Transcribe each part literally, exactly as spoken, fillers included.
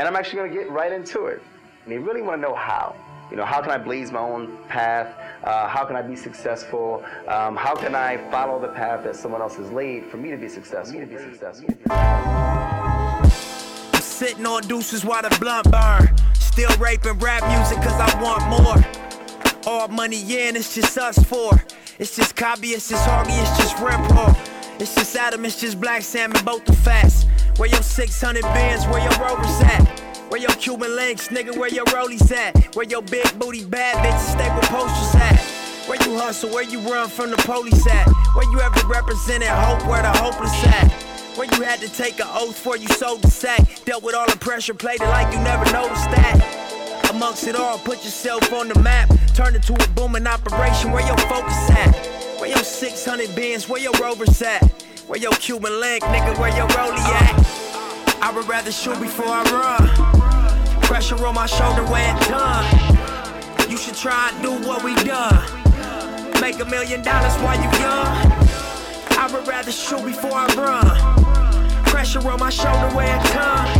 And I'm actually going to get right into it. And you really want to know how. You know, how can I blaze my own path? Uh, how can I be successful? Um, how can I follow the path that someone else has laid for me to be successful? Me to be successful. I'm sitting on deuces while the blunt burn. Still raping rap music cause I want more. All money in, it's just us four. It's just Cobby, it's just Hoggy, it's just Rampart. It's just Adam, it's just Black Salmon, both the fast. Where your six hundred bands, where your Rovers at? Where your Cuban links, nigga, where your rollies at? Where your big booty bad bitches stay with posters at? Where you hustle, where you run from the police at? Where you ever represented hope, where the hopeless at? Where you had to take an oath before you sold the sack? Dealt with all the pressure, played it like you never noticed that. Amongst it all, put yourself on the map. Turn it to a booming operation, where your focus at? Where your six hundred bands, where your Rovers at? Where your Cuban link, nigga, where your rollie at? I would rather shoot before I run. Pressure on my shoulder when it's done. You should try and do what we done. Make a million dollars while you young. I would rather shoot before I run. Pressure on my shoulder when it's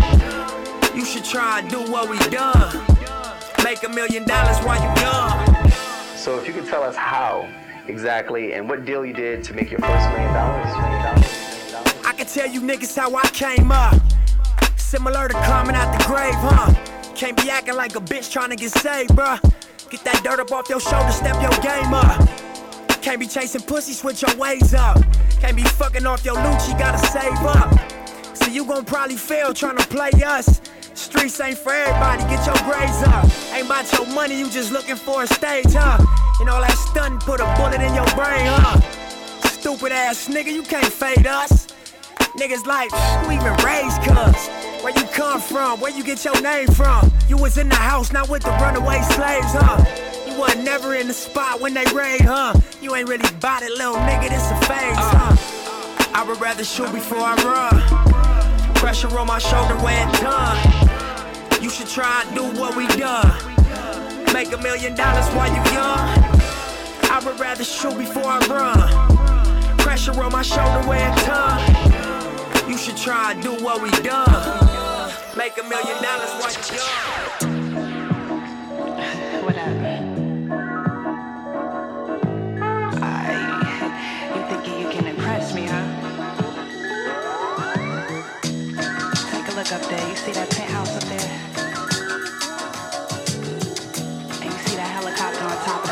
done. You should try and do what we done. Make a million dollars while you young. So if you could tell us how exactly and what deal you did to make your first million dollars, million dollars. I can tell you niggas how I came up. Similar to climbing out the grave, huh? Can't be acting like a bitch trying to get saved, bruh. Get that dirt up off your shoulder, step your game up. Can't be chasing pussy, switch your ways up. Can't be fucking off your loot, you gotta save up. So you gon' probably fail trying to play us. Streets ain't for everybody, get your grades up. Ain't about your money, you just looking for a stage, huh? You know that stunt put a bullet in your brain, huh? Stupid ass nigga, you can't fade us. Niggas like, who even raised cuz? Where you come from? Where you get your name from? You was in the house, not with the runaway slaves, huh? You wasn't never in the spot when they raid, huh? You ain't really bout it, little nigga, this a phase, huh? I would rather shoot before I run. Pressure on my shoulder when it's done. You should try and do what we done. Make a million dollars while you young. I would rather shoot before I run. Pressure on my shoulder when it's done. You should try and do what we done. Make a million dollars while you young. What up? I, you thinking you can impress me, huh? Take a look up there. You see that penthouse up there? And you see that helicopter on top of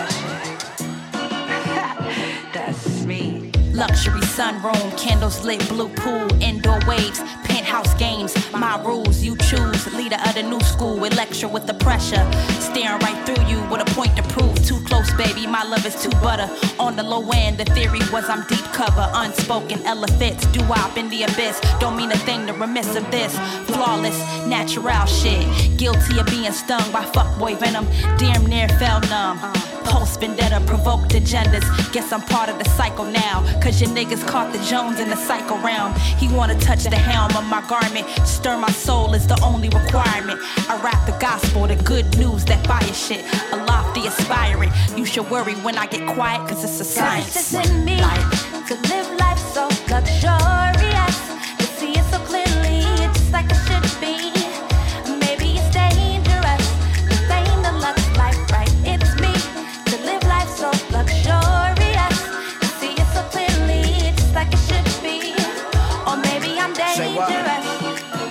that shit? That's me. Luxury sunroom, candles lit, blue pool, indoor waves, penthouse games, my rules, you choose, leader of the new school, Electra with the pressure, staring right through you with a point to prove, too close baby, my love is too butter, on the low end, the theory was I'm deep cover, unspoken elephants, doo-wop in the abyss, don't mean a thing to remiss of this, flawless, natural shit, guilty of being stung by fuckboy venom, damn near fell numb. Post vendetta, provoked agendas. Guess I'm part of the cycle now. Cause your niggas caught the Jones in the cycle realm. He wanna touch the helm of my garment. Stir my soul is the only requirement. I rap the gospel, the good news, that fire shit. Aloft the aspiring. You should worry when I get quiet, cause it's a science. Cause it's in me to live life so luxurious. You see it so clearly, it's just like it should be. Maybe it's dangerous. This ain't the lux life, right? It's me. So luxurious, you see it so clearly, just like it should be. Or maybe I'm dangerous.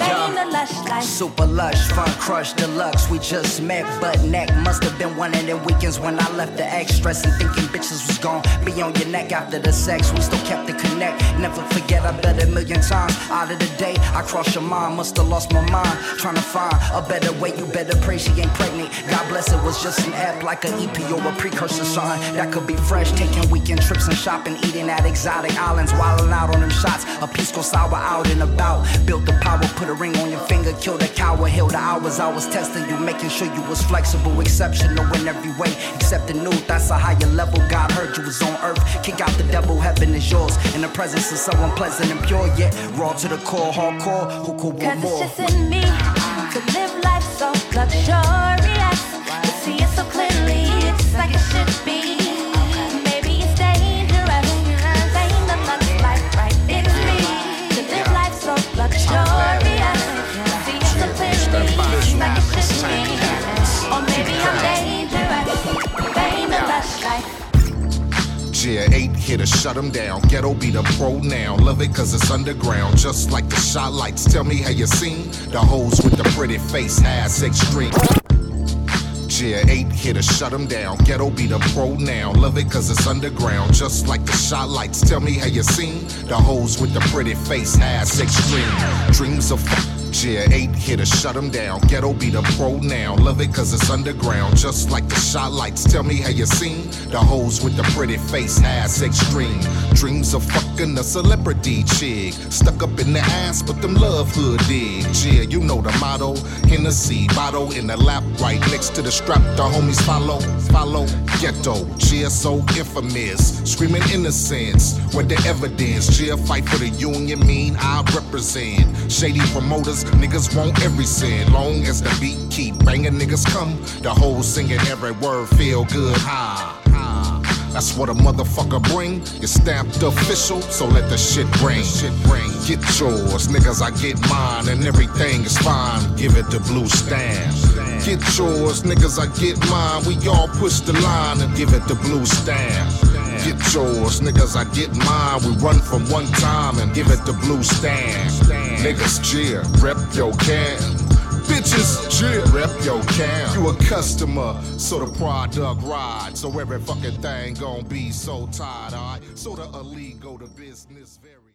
Super lush, fun crush, deluxe. We just met, butt neck. Must have been one of them weekends when I left the ex, stressing, thinking bitches was gone. Be on your neck after the sex. We still kept the connect. Never forget, I bet a million times. Out of the day, I crossed your mind. Must have lost my mind. Trying to find a better way. You better pray she ain't pregnant. God bless it was just an app like an E P or a precursor sign that could be fresh. Taking weekend trips and shopping, eating at exotic islands, wilding out on them shots. A pisco sour out and about. Built the power, put a ring on your finger, kill the coward, heal the hours I was testing you, making sure you was flexible, exceptional in every way, except the new, that's a higher level. God heard you was on earth, kick out the devil, heaven is yours, in the presence of someone pleasant and pure, yet raw to the core, hardcore, who could want more? Cause it's just in me to live life so luxurious. You see it so clearly, it's just like it should be. Maybe it's dangerous, this ain't the lux life, right? It's me to live life so luxurious. You see it so clearly. Yeah, eight here to shut them down. Ghetto be the pronoun. Love it cause it's underground. Just like the shot lights. Tell me how you seen the hoes with the pretty face. Has extreme. Yeah, eight here to shut them down. Ghetto be the pronoun. Love it cause it's underground. Just like the shot lights. Tell me how you seen the hoes with the pretty face. Has extreme. Dreams of f- Yeah, eight here to shut them down. Ghetto be the pronoun. Love it cause it's underground. Just like the shot lights. Tell me how you seen the hoes with the pretty face. Has extreme. Dreams of fucking a celebrity chick. Stuck up in the ass, but them love hood dig. Yeah, you know the motto. Hennessy bottle in the lap, right next to the strap. The homies follow, follow. Ghetto, yeah, so infamous. Screaming innocence. What the evidence? Yeah, fight for the union, mean I represent. Shady promoters, niggas want every cent. Long as the beat keep banging, niggas come. The whole singing every word feel good. Ha, ha. That's what a motherfucker bring. You're stamped official, so let the shit ring. Shit ring. Get yours, niggas, I get mine, and everything is fine. Give it the blue stamp. Get yours, niggas, I get mine. We all push the line and give it the blue stamp. Get yours, niggas, I get mine. We run from one time and give it the blue stamp. Niggas, cheer, rep your can. Bitches, cheer, rep your can. You a customer, so the product ride. So every fucking thing gon' be so tight, alright? So the elite go to business very